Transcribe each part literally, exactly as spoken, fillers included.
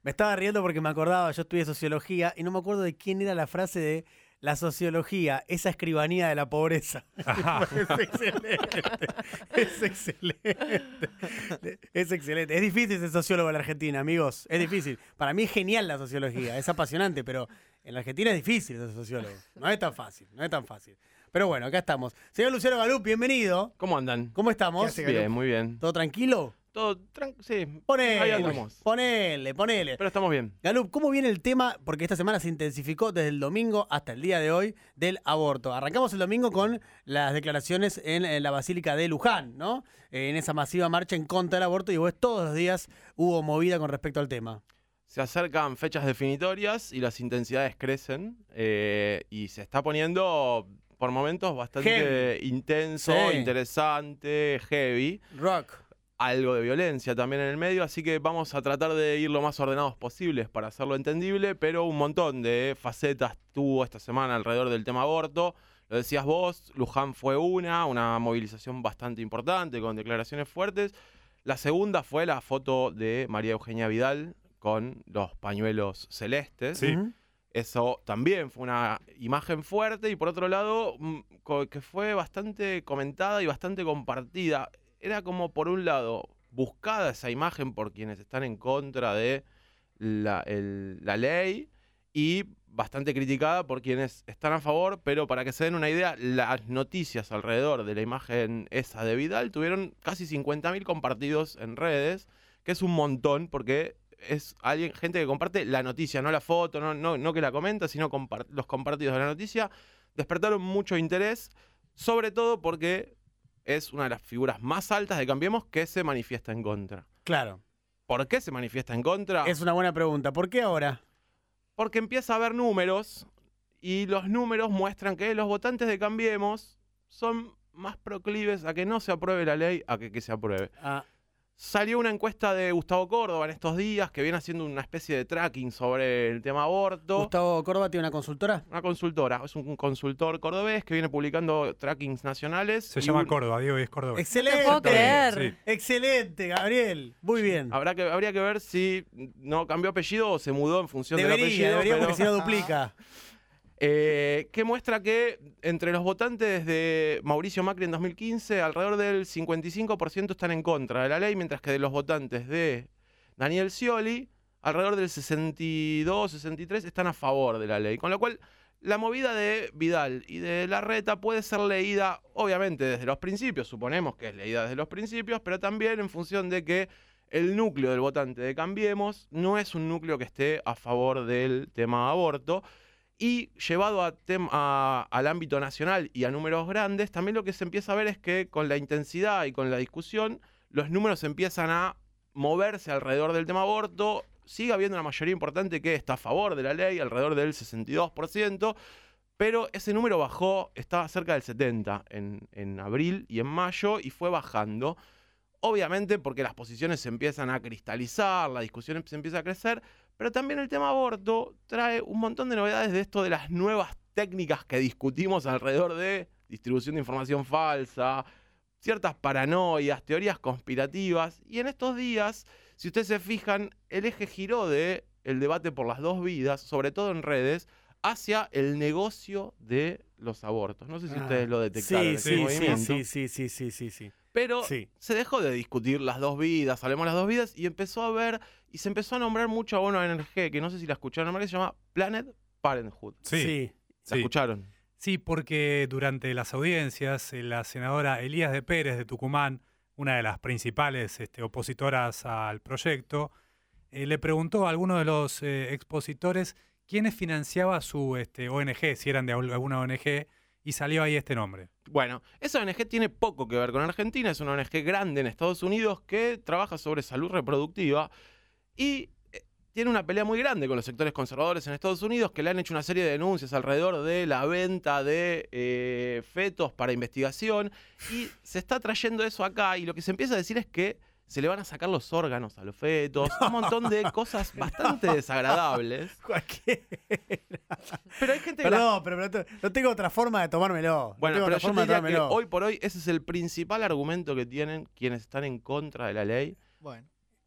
Me estaba riendo porque me acordaba, yo estudié sociología y no me acuerdo de quién era la frase de la sociología, esa escribanía de la pobreza. Es excelente, es excelente, es excelente. Es difícil ser sociólogo en la Argentina, amigos, es difícil. Para mí es genial la sociología, es apasionante, pero en la Argentina es difícil ser sociólogo. No es tan fácil, no es tan fácil. Pero bueno, acá estamos. Señor Luciano Galup, bienvenido. ¿Cómo andan? ¿Cómo estamos? Bien, muy bien. ¿Todo tranquilo? Todo tranquilo, sí. Ahí Ponele, andamos. ponele, ponele. Pero estamos bien. Galup, ¿cómo viene el tema? Porque esta semana se intensificó desde el domingo hasta el día de hoy del aborto. Arrancamos el domingo con las declaraciones en, en la Basílica de Luján, ¿no? Eh, en esa masiva marcha en contra del aborto y vos todos los días hubo movida con respecto al tema. Se acercan fechas definitorias y las intensidades crecen eh, y se está poniendo por momentos bastante Heavy. intenso, Sí. interesante, heavy. Rock. Algo de violencia también en el medio, así que vamos a tratar de ir lo más ordenados posibles para hacerlo entendible, pero un montón de facetas tuvo esta semana alrededor del tema aborto. Lo decías vos, Luján fue una, una movilización bastante importante con declaraciones fuertes. La segunda fue la foto de María Eugenia Vidal con los pañuelos celestes. Sí. Ujú. Eso también fue una imagen fuerte y por otro lado mm, co- que fue bastante comentada y bastante compartida. Era como por un lado buscada esa imagen por quienes están en contra de la, el- la ley y bastante criticada por quienes están a favor, pero para que se den una idea, las noticias alrededor de la imagen esa de Vidal tuvieron casi cincuenta mil compartidos en redes, que es un montón porque es alguien, gente que comparte la noticia, no la foto, no, no, no que la comenta, sino compart- los compartidos de la noticia, despertaron mucho interés, sobre todo porque es una de las figuras más altas de Cambiemos que se manifiesta en contra. Claro. ¿Por qué se manifiesta en contra? Es una buena pregunta. ¿Por qué ahora? Porque empieza a haber números y los números muestran que los votantes de Cambiemos son más proclives a que no se apruebe la ley a que, que se apruebe. Ah, Salió una encuesta de Gustavo Córdoba en estos días que viene haciendo una especie de tracking sobre el tema aborto. Gustavo Córdoba tiene una consultora. Una consultora, es un consultor cordobés que viene publicando trackings nacionales. Se y llama un- Córdoba, Diego, y es Córdoba. Excelente. No te puedo creer. Sí. Excelente, Gabriel. Muy bien. Habrá que, habría que ver si no cambió apellido o se mudó en función del Debería, apellido. debería pero- porque si no duplica. Eh, que muestra que entre los votantes de Mauricio Macri en dos mil quince, alrededor del cincuenta y cinco por ciento están en contra de la ley, mientras que de los votantes de Daniel Scioli, alrededor del sesenta y dos, sesenta y tres están a favor de la ley. Con lo cual, la movida de Vidal y de Larreta puede ser leída, obviamente, desde los principios, suponemos que es leída desde los principios, pero también en función de que el núcleo del votante de Cambiemos no es un núcleo que esté a favor del tema aborto. Y llevado a tem- a- al ámbito nacional y a números grandes, también lo que se empieza a ver es que con la intensidad y con la discusión, los números empiezan a moverse alrededor del tema aborto. Sigue habiendo una mayoría importante que está a favor de la ley, alrededor del sesenta y dos por ciento, pero ese número bajó, estaba cerca del setenta por ciento en, en abril y en mayo, y fue bajando. Obviamente porque las posiciones se empiezan a cristalizar, la discusión se empieza a crecer, pero también el tema aborto trae un montón de novedades de esto de las nuevas técnicas que discutimos alrededor de distribución de información falsa, ciertas paranoias, teorías conspirativas. Y en estos días, si ustedes se fijan, el eje giró de el debate por las dos vidas, sobre todo en redes, hacia el negocio de los abortos. No sé si Ah, ustedes lo detectaron. Sí, ese sí, sí, movimiento. sí, sí, sí, sí, sí, sí. Pero Sí. se dejó de discutir las dos vidas, hablemos de las dos vidas, y empezó a ver, y se empezó a nombrar mucho a una O N G, que no sé si la escucharon nombrar, que se llama Planet Parenthood. Sí, Sí. ¿La sí. escucharon? Sí, porque durante las audiencias, eh, la senadora Elías de Pérez de Tucumán, una de las principales este, opositoras al proyecto, eh, le preguntó a alguno de los eh, expositores quiénes financiaba su este, O N G, si eran de al- alguna O N G, y salió ahí este nombre. Bueno, esa O N G tiene poco que ver con Argentina, es una O N G grande en Estados Unidos que trabaja sobre salud reproductiva y eh, tiene una pelea muy grande con los sectores conservadores en Estados Unidos, que le han hecho una serie de denuncias alrededor de la venta de eh, fetos para investigación, y se está trayendo eso acá, y lo que se empieza a decir es que se le van a sacar los órganos a los fetos, un montón de cosas bastante desagradables. Cualquiera. Pero hay gente que la- Perdón, pero no, te- no tengo otra forma de tomármelo. Bueno, no tengo pero otra yo forma te de diría que tomármelo. hoy por hoy ese es el principal argumento que tienen quienes están en contra de la ley. Bueno,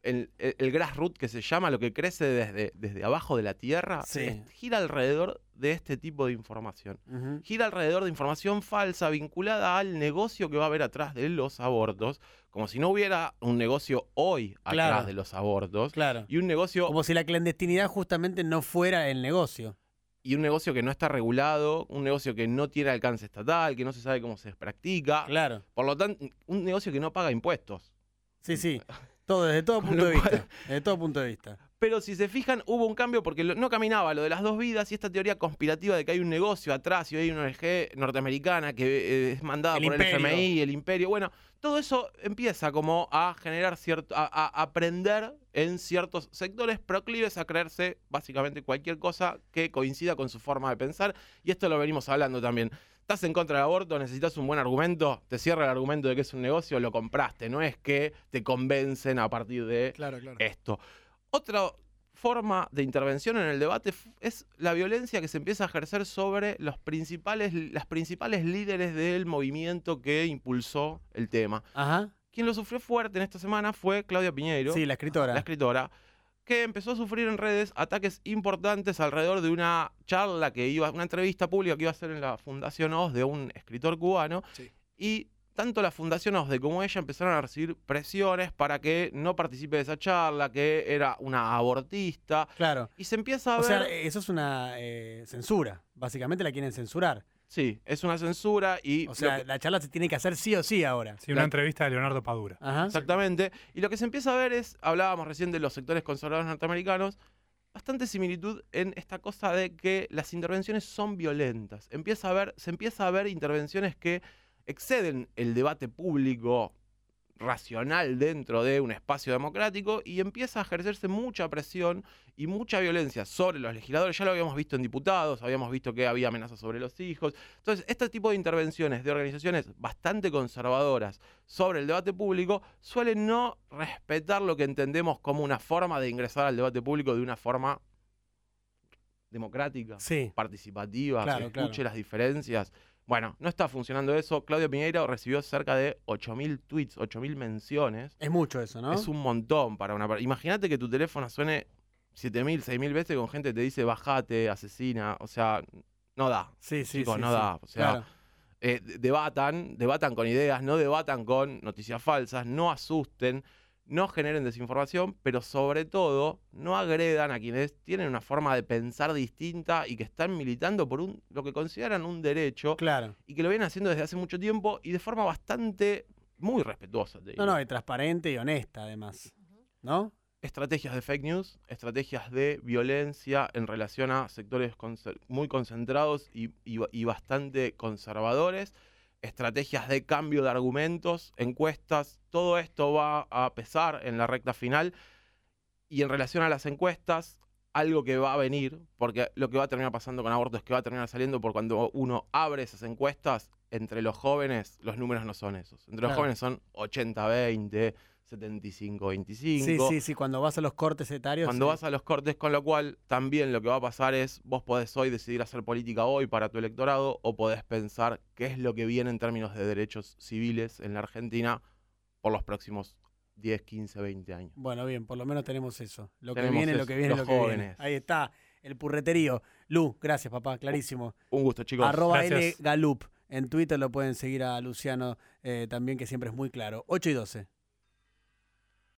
el, el, el grassroot que se llama, lo que crece desde, desde abajo de la tierra, Sí. es- gira alrededor de este tipo de información. Ujú. Gira alrededor de información falsa vinculada al negocio que va a haber atrás de los abortos, como si no hubiera un negocio hoy atrás Claro. de los abortos, Claro. y un negocio Como si la clandestinidad justamente no fuera el negocio. y un negocio que no está regulado, un negocio que no tiene alcance estatal, que no se sabe cómo se practica, Claro. por lo tanto, un negocio que no paga impuestos. Sí, sí. Todo, desde todo Con punto lo de cual- vista. Desde todo punto de vista. Pero si se fijan, hubo un cambio porque lo- no caminaba lo de las dos vidas y esta teoría conspirativa de que hay un negocio atrás y hay una O N G norteamericana que eh, es mandada El por imperio. el F M I, el imperio. Bueno, todo eso empieza como a generar cierto, a, a aprender en ciertos sectores proclives a creerse básicamente cualquier cosa que coincida con su forma de pensar. Y esto lo venimos hablando también. ¿Estás en contra del aborto? ¿Necesitas un buen argumento? Te cierra el argumento de que es un negocio, lo compraste. No es que te convencen a partir de Claro, claro. esto. Otra forma de intervención en el debate f- es la violencia que se empieza a ejercer sobre los principales, las principales líderes del movimiento que impulsó el tema. Ajá. Quien lo sufrió fuerte en esta semana fue Claudia Piñeiro, Sí, la escritora. la escritora, que empezó a sufrir en redes ataques importantes alrededor de una charla que iba, una entrevista pública que iba a hacer en la Fundación O S D de un escritor cubano. Sí. Y tanto la Fundación O S D como ella empezaron a recibir presiones para que no participe de esa charla, que era una abortista. Claro. Y se empieza a O ver... sea, eso es una eh, censura. Básicamente la quieren censurar. Sí, es una censura y... O sea, lo que- la charla se tiene que hacer sí o sí ahora. Sí, una La- entrevista de Leonardo Padura. Ajá. Exactamente. Y lo que se empieza a ver es, hablábamos recién de los sectores conservadores norteamericanos, bastante similitud en esta cosa de que las intervenciones son violentas. Empieza a ver, se empieza a ver intervenciones que exceden el debate público racional dentro de un espacio democrático y empieza a ejercerse mucha presión y mucha violencia sobre los legisladores. Ya lo habíamos visto en diputados, habíamos visto que había amenazas sobre los hijos. Entonces, este tipo de intervenciones de organizaciones bastante conservadoras sobre el debate público suelen no respetar lo que entendemos como una forma de ingresar al debate público de una forma democrática, Sí. participativa, Claro, que escuche claro. las diferencias. Bueno, no está funcionando eso. Claudia Piñeiro recibió cerca de ocho mil tweets, ocho mil menciones. Es mucho eso, ¿no? Es un montón para una persona. Imagínate que tu teléfono suene siete mil, seis mil veces con gente que te dice bajate, asesina. O sea, no da. Sí, sí, Chicos, sí, no sí. da. O sea, Claro. eh, de- debatan, debatan con ideas, no debatan con noticias falsas, no asusten, no generen desinformación, pero sobre todo no agredan a quienes tienen una forma de pensar distinta y que están militando por un, lo que consideran un derecho Claro. y que lo vienen haciendo desde hace mucho tiempo y de forma bastante, muy respetuosa. te No, diría. no, y transparente y honesta, además. ¿No? Estrategias de fake news, estrategias de violencia en relación a sectores conce- muy concentrados y, y- y bastante conservadores, estrategias de cambio de argumentos, encuestas, todo esto va a pesar en la recta final. Y en relación a las encuestas, algo que va a venir, porque lo que va a terminar pasando con aborto es que va a terminar saliendo por cuando uno abre esas encuestas, entre los jóvenes los números no son esos. Entre los Claro. jóvenes son ochenta veinte, setenta y cinco veinticinco. Sí, sí, sí. Cuando vas a los cortes etarios. Cuando sí. vas a los cortes, con lo cual también lo que va a pasar es, vos podés hoy decidir hacer política hoy para tu electorado o podés pensar qué es lo que viene en términos de derechos civiles en la Argentina por los próximos diez, quince, veinte años. Bueno, bien, por lo menos tenemos eso. Lo que Tenemos viene, lo eso, que viene, los lo que viene. jóvenes. Ahí está, el purreterío. Lu, gracias, papá, clarísimo. Un gusto, chicos. Arroba L Gracias. Galup. En Twitter lo pueden seguir a Luciano eh, también, que siempre es muy claro. ocho y doce.